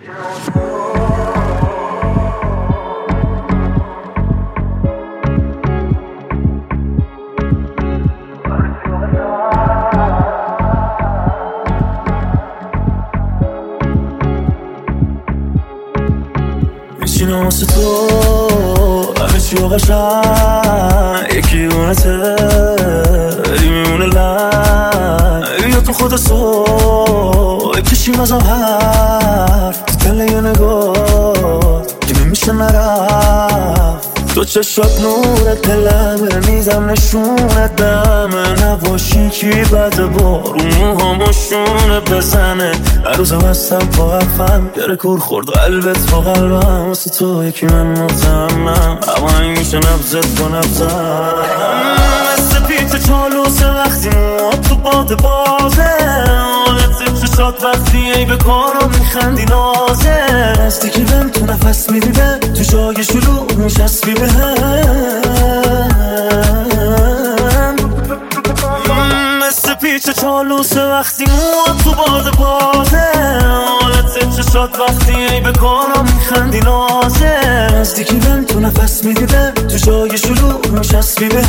میشینم واسه تو همه چی و قشنگ یکی اونته بری میمونه لنگ یا تو خود صبح کشیم ازم حرف تو دل یه نگاه که نمیشه نرفت تو چشات نورت دلمه میزم نشونت دمه نباشی کی بده بارون موهامشونه بزنه هر روزم هستم با حرفم گره کور خورد قلبت با قلبم واسه تو یکی من مطمئنم اما این میشه نبزت با نبزم مثل پیت چالوسه وقتی مواد تو باد بازه حالت چشات وقتی ای به کارم میخندی نازه نزدیکی بهم تو نفس میدیده تو جای شلوغ نشستی به مثل پیچ چالوسه وقتی مواد تو باد بازه حالت چشات وقتی ای به کارم میخندی نازه نزدیکی بهم تو نفس میدیده تو جای شلوغ نشستی به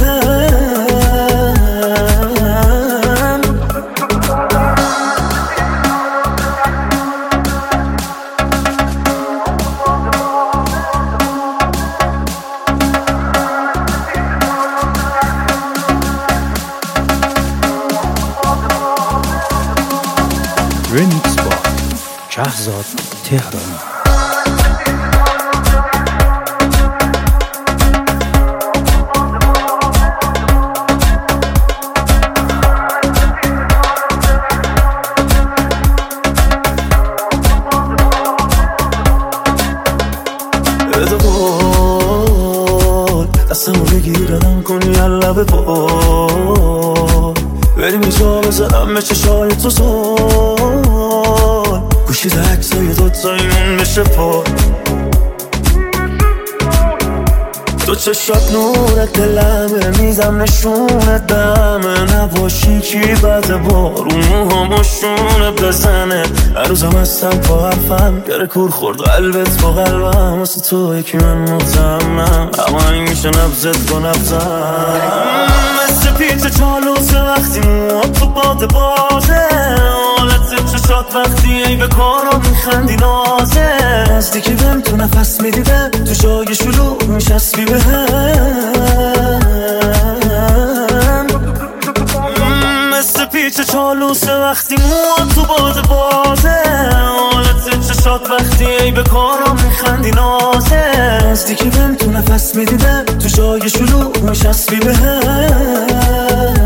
رمیکس با شهرزاد تهرانی. دستمو بگیردم کنی علبه پا بریم اینجا بزنم به چشای تو زال گوشید عکسای دوتاییمون بشه پا تو چشات نورت دلمه میزم نشونت دمه نباشی کی بده بارون موهامشونه بزنه هر روزم هستم با حرفم گره کور خورد قلبت با قلبم واسه تو یکی من مطمئنم اما این میشه نبزت با نبزم مثل پیچ چالوسه وقتی مواد تو باد بازه حالت چشات وقتی ای به کارم میخندی نازه نزدیکی بهم تو نفس میدیده تو جای شلوغ نشستی به مثل پیچ چالوسه وقتی مواد تو باد بازه حالت چشات وقتی ای به کارم میخندی نازه نزدیکی بهم تو نفس میدیده تو جای شلوغ نشستی به